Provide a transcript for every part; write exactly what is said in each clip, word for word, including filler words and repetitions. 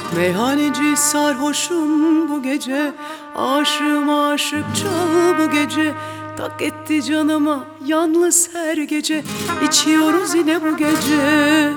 Meyhaneci sarhoşum bu gece, aşığım aşık çal bu gece. Tak etti canıma yalnız her gece, içiyoruz yine bu gece.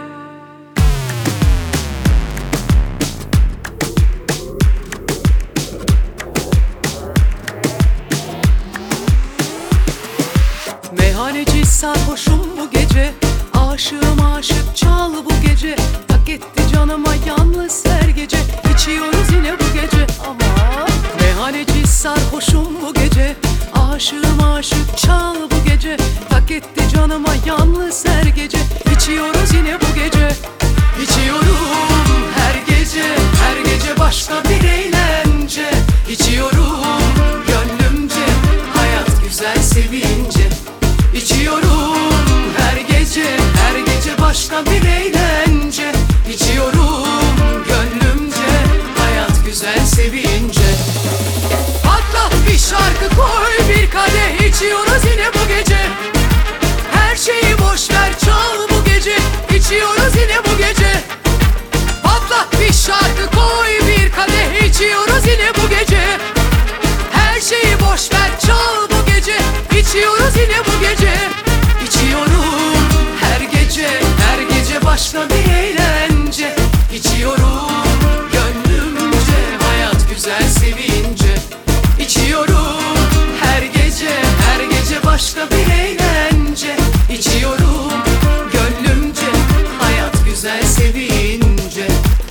Meyhaneci sarhoşum bu gece, aşığım aşık çal bu gece. Tak etti canıma yalnız her gece, içiyoruz yine bu gece. Ama meyhaneci sarhoşum bu gece, aşığım aşık çal bu gece. Tak etti canıma yalnız her gece, içiyoruz yine bu gece. İçiyorum her gece, her gece başka bir eğlence. İçiyorum gönlümce, hayat güzel sevince. İçiyorum her gece, her gece başka bir eğlence. İçiyorum gönlümce, hayat güzel sevince. Patlat bir şarkı koy bir kadeh, içiyoruz yine bu gece. Her şeyi boş ver çal bu gece, içiyoruz yine bu gece. Patlat bir şarkı koy bir kadeh, içiyoruz yine bu gece. Her şeyi boş ver çal bu gece, içiyoruz yine bu gece. İçiyorum her gece, her gece başka bir eğlence. İçiyorum gönlümce, hayat güzel sevince. İçiyorum her gece, her gece başka bir eğlence. İçiyorum gönlümce, hayat güzel sevince.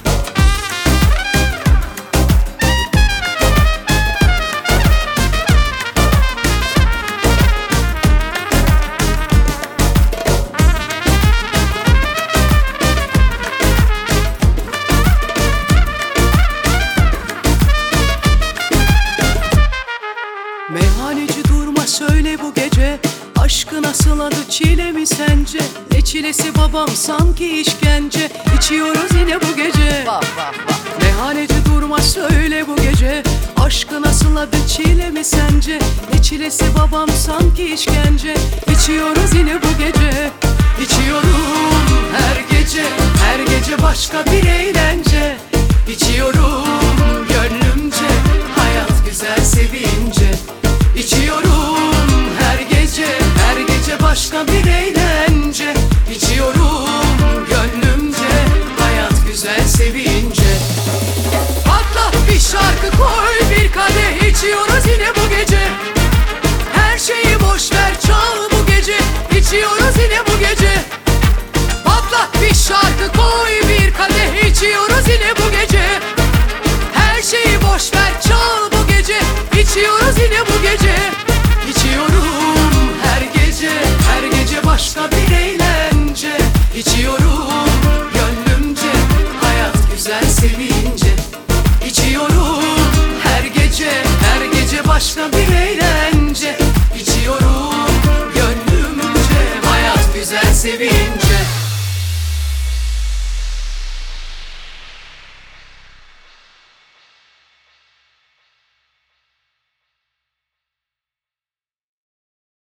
Meyhaneci durma söyle bu gece, aşkı nasıl adı çile mi sence? Ne çilesi babam sanki işkence, içiyoruz yine bu gece. Vah vah vah. Meyhaneci durma söyle bu gece, aşkı nasıl adı çile mi sence? Ne çilesi babam sanki işkence, içiyoruz yine bu gece. İçiyorum her gece, her gece başka bir eğlence. İçiyorum gönlümce, hayat güzel sevince. İçiyorum her gece, her gece başka bir eğlence. İçiyorum gönlümce, hayat güzel sevince. Patlat bir şarkı koy bir kadeh, içiyoruz yine bu gece. Her şeyi boş ver çal bu gece, içiyoruz yine bu gece. Patlat bir şarkı koy bir kadeh, içiyoruz yine bu gece. Her şeyi boş ver çal bu gece, içiyoruz yine bu gece. İçiyorum her gece, her gece başka bir eğlence. İçiyorum gönlümce, hayat güzel sevince. İçiyorum her gece, her gece başka bir eğlence.